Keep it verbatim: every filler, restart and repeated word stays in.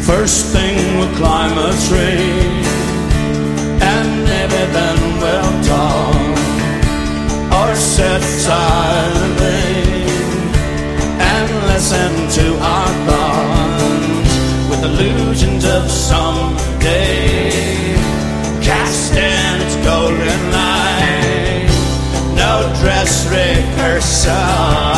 First thing we'll climb a tree, and maybe then we'll talk, or sit silently and listen to our thoughts, with illusions of someday cast in its golden light. No dress rehearsal,